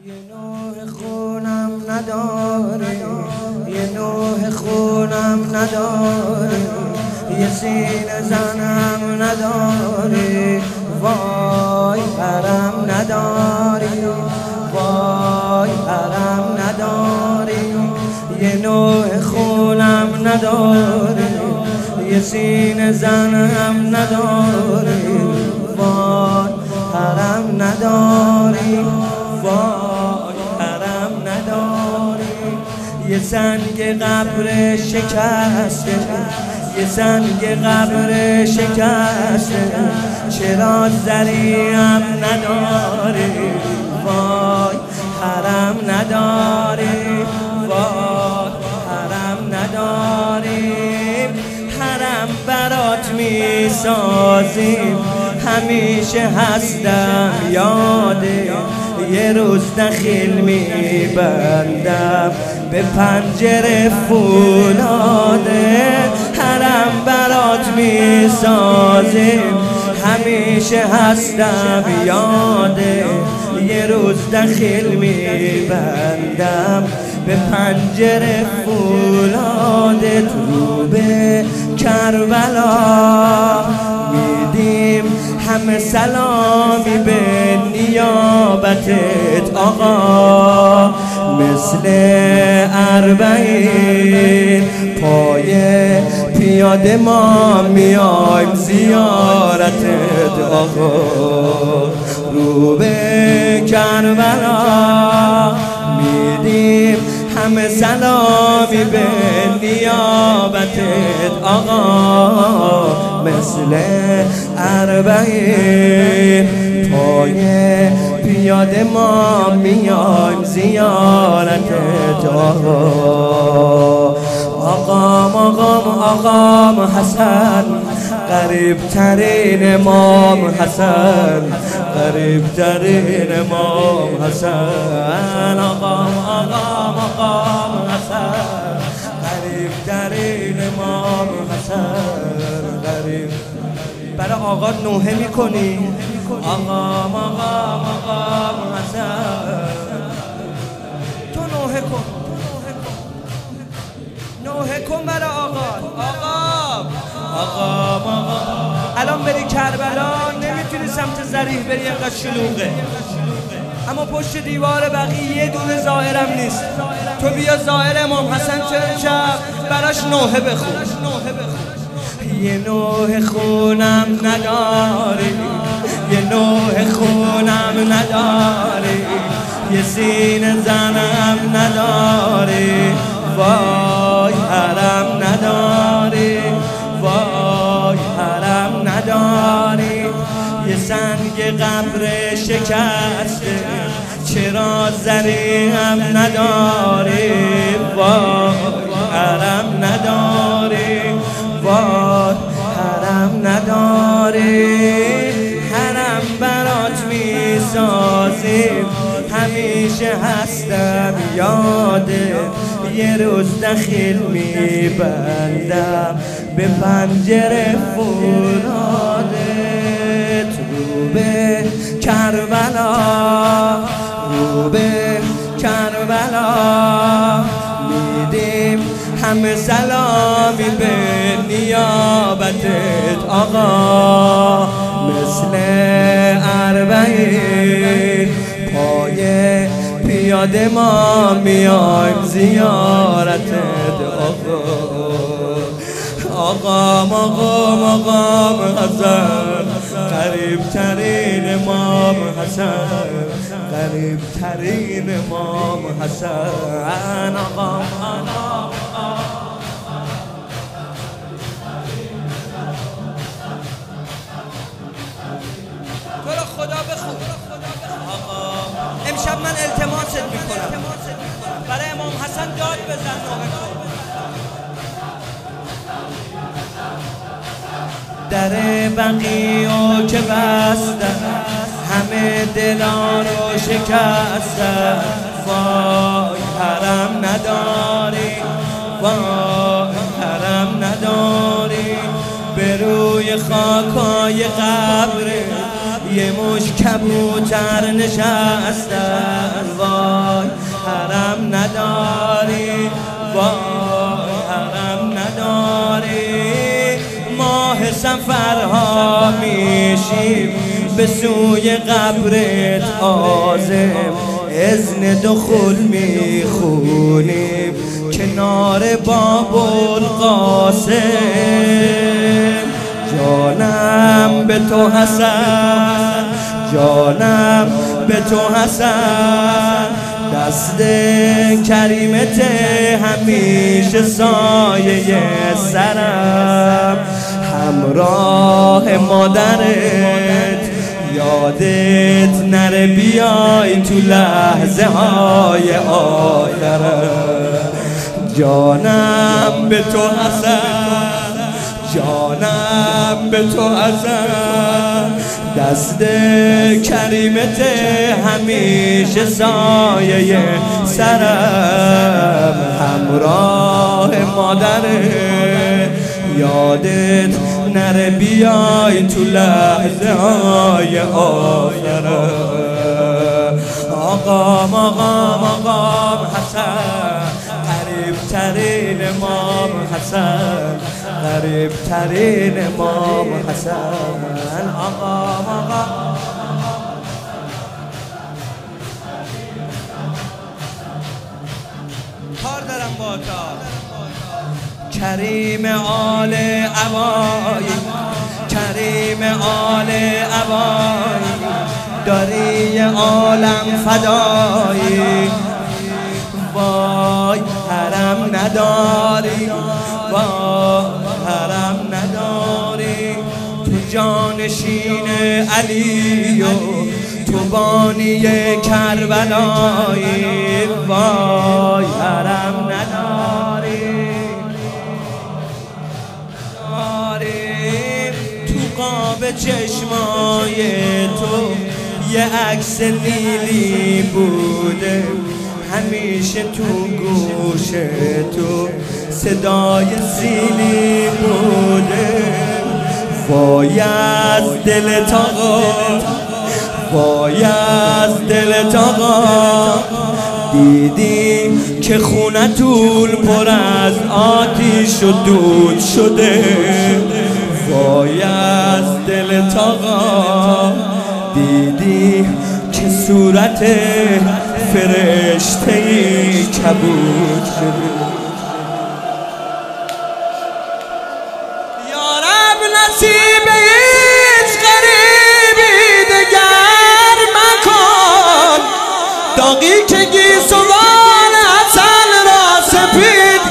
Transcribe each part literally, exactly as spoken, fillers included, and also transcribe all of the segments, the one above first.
یه نوح خونم نداره، یه نوح خونم نداره، یه سینه زنم نداره، وای حرم نداری، وای حرم نداری. یه نوح خونم نداره، یه سینه زنم نداره، وای حرم نداری، وای حرم نداری. یه سنگ قبر شکسته، یه سنگ قبر شکسته، چرا زریم نداری، وای حرم نداری، وای حرم نداری. حرم برات می سازیم، همیشه هستم یاده، یه روز دخیل می بندم به پنجره فولاده. حرم برات می سازیم، همیشه هستم یاده، یه روز دخیل می بندم به پنجره فولاده. تو به کربلا میدیم همه سلامی به نیابتت آقا، مثل اربعین پای پیاده ما میایم زیارتت آقا. رو به کربلا میدیم همه سلامی به نیابتت آقا، مثل اربعین پای پیاده ما میایم زیارتت آقا. آقام آقام آقام حسن، قریب ترین امام حسن، قریب ترین امام حسن. آقام آقام آقام حسن، قریب ترین امام حسن، قریب. برای آقا نوحه میکنی؟ آقام آقام آقام حسن، تو نوحه کن، نوحه کن برای آقا. آقا آقا آقا الان بری کربلا نمیتونی سمت ضریح بری، اینقدر شلوغه، اما پشت دیوار بقیه یه دونه ظاهرم نیست. تو بیا ظاهر امام حسن چرا براش نوحه بخون. یه نوحه خونم نداری، یه نوحه خونم نداری، یه سینه زنم نداری، وای حرم نداری، وای حرم نداری. یه سنگ قبر شکسته، چرا زریم نداری، وای حرم نداری، وای حرم نداری. حرم برات می سازیم، همیشه هستم یاده، یه روز دخیل می بندم به پنجره فولاده. رو به کربلا، رو به کربلا میدیم همه سلامی به نیابتت آقا، مثل اربعین پای پیاده ما میایم زیارتت آقا. آقام آقام آقام حسن، قریب ترین امام حسن، قریب ترین امام حسن. آقام آقام تو رو خدا بخون. آقا امشب من التماست میکنم برای امام حسن داد بزن. در بقیعو که بستن، همه دلا رو شکستن، وای حرم نداری، وای حرم نداری. به روی خاکای قبر یه مش کبوتر نشستن. وای حرم نداری، وای حرم نداری. ماه سفرها میشیم به سوی قبرت عازم، اذن دخول میخونیم کنار باب القاسم. جانم به تو حسن، جانم به تو حسن، دست کریمت همیشه سایه سرم. همراه مادرت یادت نره بیای تو لحظه های آخرت. جانم به تو حسن، جانم به تو حسن، دست کریمت همیشه سایه سرم. همراه مادرت یادت نره بیای تو لحظه های آخرت. آقام آقام آقام حسن، قریب ترین امام حسن، قریب ترین امام حسن. آقام آقام کار دارم با تا کریم آل عبایی، کریم آل عبایی، داری عالم فدایی. وای حرم نداری، وای حرم نداری. تو جانشین علی و تو بانی کربلایی. وای حرم نداری، تو قاب چشمای تو یه عکس لیلی بوده، همیشه تو گوش تو صدای سیلی بوده. وای از دلت آقا، وای از دلت آقا، دیدی که خونه طول پر از آتیش و دود شده. وای از دلت آقا، دیدی که صورت فرشته‌ای کبود شده. یا رب نصیب هیچ غریبی دگر مکن، داغی که گیسوان عسل را سپید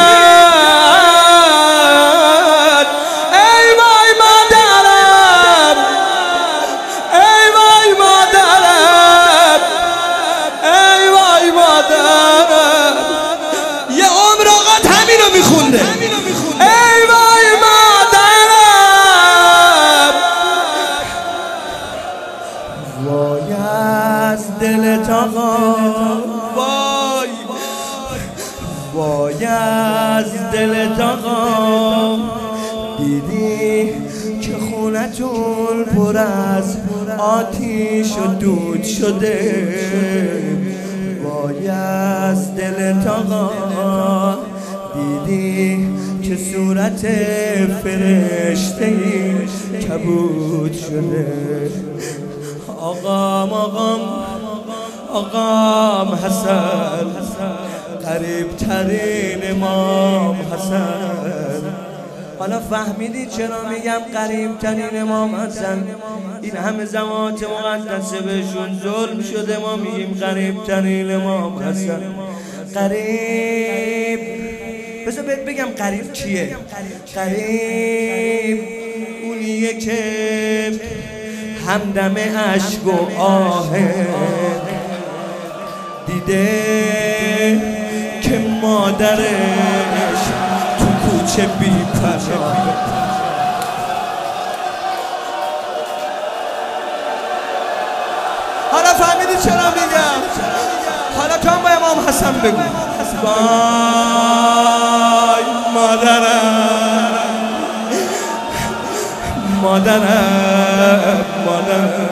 کرد. ای وای مادرم، ای وای مادرم، ای وای مادرم. یه عمر آقا همین رو میخونده. ای وای مادرم، وای از دلت آقا، وای وای از دلت آقا، دیدی که خونتون پر از آتیش و دود شده. وای از دلت آقا، دیدی که صورت فرشته‌ای کبود شده. آقام آقام آقام حسن، قریب ترین امام حسن. حالا فهمیدی چرا میگم قریب ترین امام حسن؟ این همه زمانات مقدسه بهشون ظلم شده، ما میگیم قریب ترین امام حسن. قریب، بذار بهت بگم قریب کیه؟ قریب اونیه که همدم عشق و آه دیده که مادرش تو کوچه بی پناه. حالا فهمیدی چرا میگم؟ حالا تو هم با امام حسن بگو. وای مادرم، مادرم مادرم.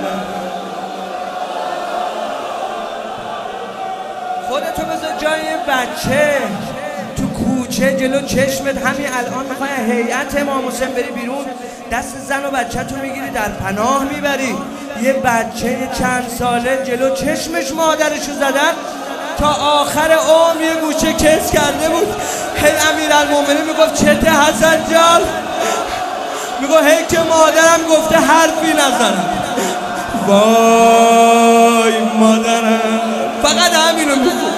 خودتو بذار جای بچه تو کوچه جلو چشمت. همین الان میخوای هیئت امام حسین بری بیرون، دست زن و بچه تو میگیری در پناه میبری. یه بچه چند ساله جلو چشمش مادرشو زدن، تا آخر عمر یه گوشه کس کرده بود. هی امیرالمومنین میگفت چته حسن جان؟ میگفت هی که مادرم گفته حرفی نزنم. وای مادرم، فقط همینو میگفت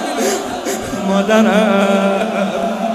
مادرم.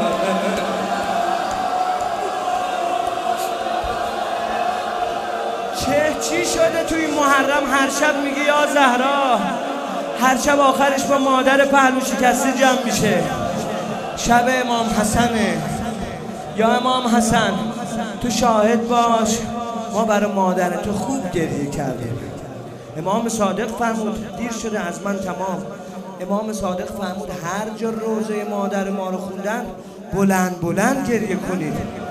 چه چی شده توی محرم هر شب میگی یا زهرا؟ هر شب آخرش با مادر پهلو شکسته جمع میشه. شب امام حسنه. یا امام حسن تو شاهد باش، ما برای مادر تو خوب گریه کردیم. امام صادق فرمود دیر شده از من تمام. امام صادق فرمود هر جا روزه مادر ما رو خوندن بلند بلند گریه کنید.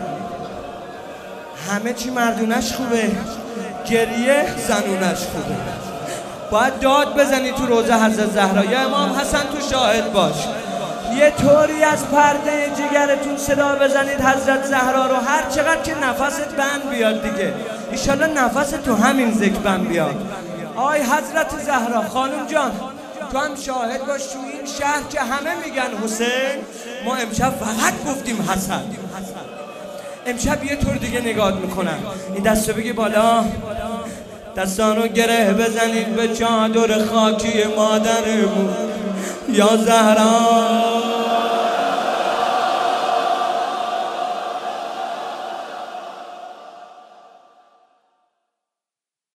همه چی مردونش خوبه، گریه زنونش خوبه. باید داد بزنی تو روزه حضرت زهرا. یا امام حسن تو شاهد باش، یه طوری از پرده جگرتون صدا بزنید حضرت زهرا رو، هر چقدر که نفست بند بیاد دیگه. ایشالله نفست تو همین ذکر بند بیاد. آی حضرت زهرا خانم جان، تو هم شاهد باش تو این شهر که همه میگن حسین، ما امشب فقط گفتیم حسن. امشب یه طور دیگه نگاه میکنن. این دستو بگی بالا، دستانو گره بزنید به چادر خاکی مادرمون. یا زهرا